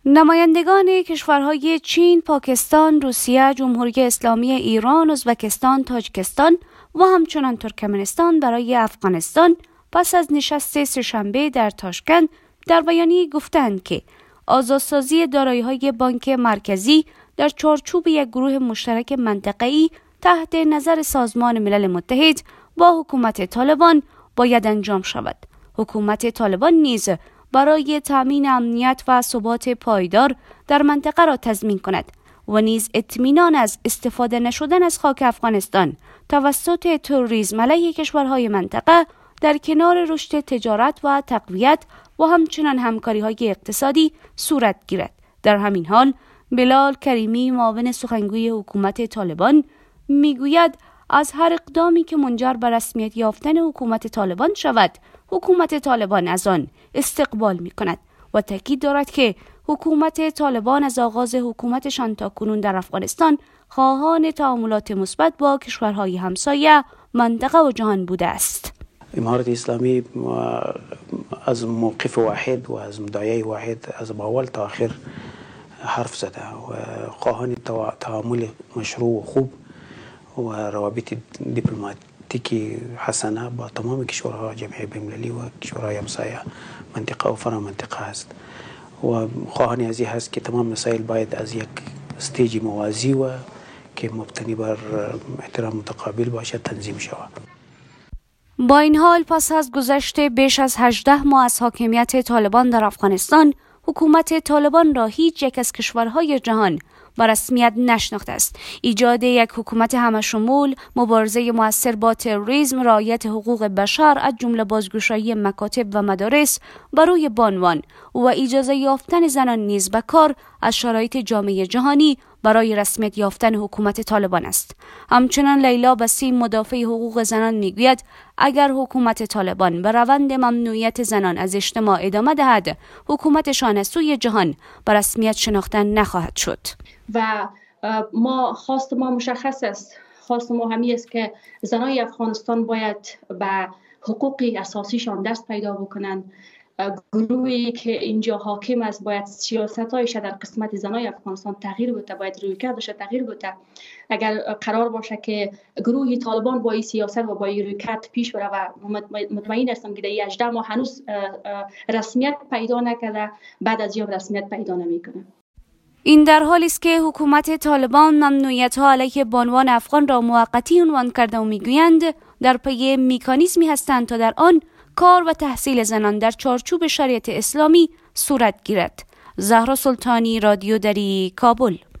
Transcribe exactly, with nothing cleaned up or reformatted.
نمایندگان کشورهای چین، پاکستان، روسیه، جمهوری اسلامی ایران، ازبکستان، تاجیکستان و همچنان ترکمنستان برای افغانستان پس از نشست سه‌شنبه در تاشکند در بیانیه گفتند که آزادسازی دارایی‌های بانک مرکزی در چارچوب یک گروه مشترک منطقه‌ای تحت نظر سازمان ملل متحد با حکومت طالبان باید انجام شود. حکومت طالبان نیز برای تامین امنیت و ثبات پایدار در منطقه را تضمین کند و نیز اطمینان از استفاده نشدن از خاک افغانستان توسط تروریسم علیه کشورهای منطقه در کنار رشد تجارت و تقویت و همچنان همکاری‌های اقتصادی صورت گیرد. در همین حال بلال کریمی، معاون سخنگوی حکومت طالبان، میگوید از هر اقدامی که منجر به رسمیت یافتن حکومت طالبان شود، حکومت طالبان از آن استقبال می کند و تاکید دارد که حکومت طالبان از آغاز حکومتشان تا کنون در افغانستان خواهان تعاملات مثبت با کشورهای همسایه، منطقه و جهان بوده است. امارت اسلامی از موقف واحد و از مدعی واحد از اول تا آخر حرف زده و خواهان تعامل مشروع و خوب و روابط دیپلماتیکی حسنه با تمام کشورها جمعیت بین‌المللی و کشورهای همسایه منطقه و فرا منطقه است و خواهان از این هست که تمام مسائل باید از یک استیج موازی و که مبتنی بر احترام متقابل باشد تنظیم شود. با این حال پس از گذشت بیش از هجده ماه از حاکمیت طالبان در افغانستان، حکومت طالبان را هیچ یک از کشورهای جهان با رسمیت نشناخته است. ایجاد یک حکومت همشمول، مبارزه موثر با تروریسم، رعایت حقوق بشر از جمله بازگشایی مکاتب و مدارس برای بانوان و اجازه یافتن زنان نیز به کار از شرایط جامعه جهانی برای رسمیت یافتن حکومت طالبان است. همچنان لیلا بسیم، مدافع حقوق زنان، میگوید اگر حکومت طالبان به روند ممنوعیت زنان از اجتماع ادامه دهد، حکومتشان از سوی جهان به رسمیت شناخته نخواهد شد. و ما خواست ما مشخص است، خواست ما همی است که زنای افغانستان باید به حقوق اساسیشان دست پیدا بکنند. گروهی که اینجا حاکم است باید سیاستایش در قسمت زنای افغانستان تغییر بده، باید رویکردش تغییر بده. اگر قرار باشه که گروهی طالبان با این سیاست و با این رویکرد پیش بره و مطمئن هستم که در این هجده ماه هنوز رسمیت پیدا نکرده، بعد از یوم رسمیت پیدا نمیکنه. این در حالی است که حکومت طالبان ممنوعیت‌ها علیه بانوان افغان را موقتی عنوان کرده و میگویند در پی مکانیزمی هستند تا در آن کار و تحصیل زنان در چارچوب شریعت اسلامی صورت گیرد. زهرا سلطانی، رادیو دری، کابل.